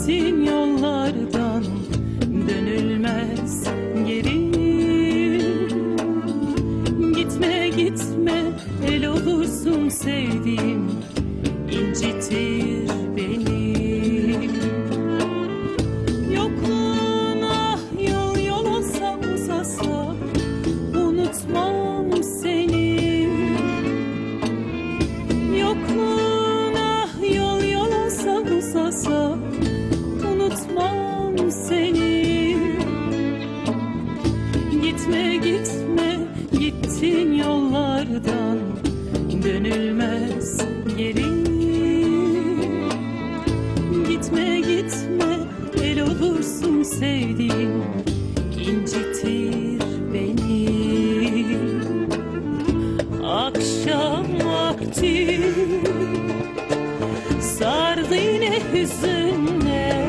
Gittin yollardan dönülmez geri. Gitme gitme, el olursun sevdiğim, incitir beni. Yokluğuna yol yol olsa uzasa, unutmam seni. Yokluğuna yol yol olsa uzasa, unutmam seni. Gitme gitme, gittin yollardan dönülmez geri. Gitme gitme, el olursun sevdiğim, incitir beni. Akşam vakti sardı yine hüzünle,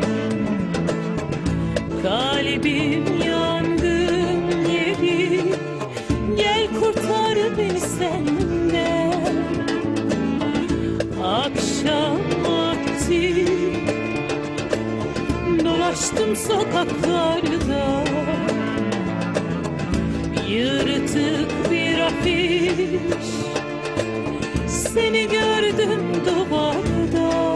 kalbim yangın yeri. Gel kurtar beni senden. Akşam vakti dolaştım sokaklarda, yırtık bir afiş, seni gördüm duvarda.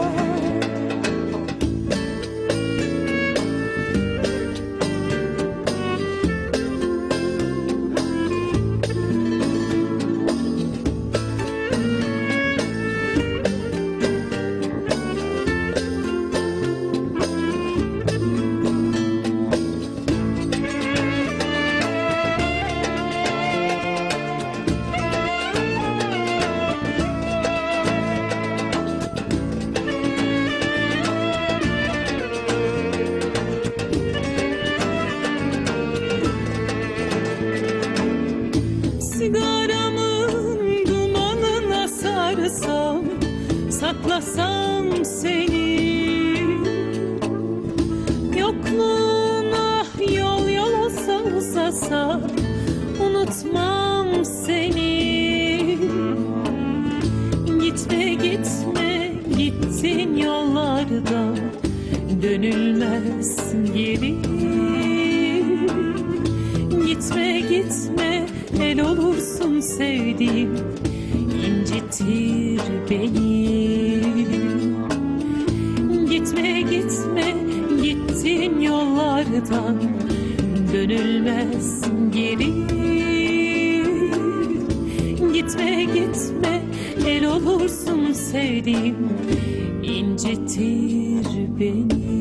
Sigaramın dumanına sarsam, saklasam seni. Yokluğuna yol yol olsa uzasa, unutmam seni. Gitme gitme, gittin yollardan dönülmez geri. Gitme gitme, el olursun sevdiğim, incitir beni. Gitme gitme, gittin yollardan dönülmez geri. Gitme gitme, el olursun sevdiğim, incitir beni.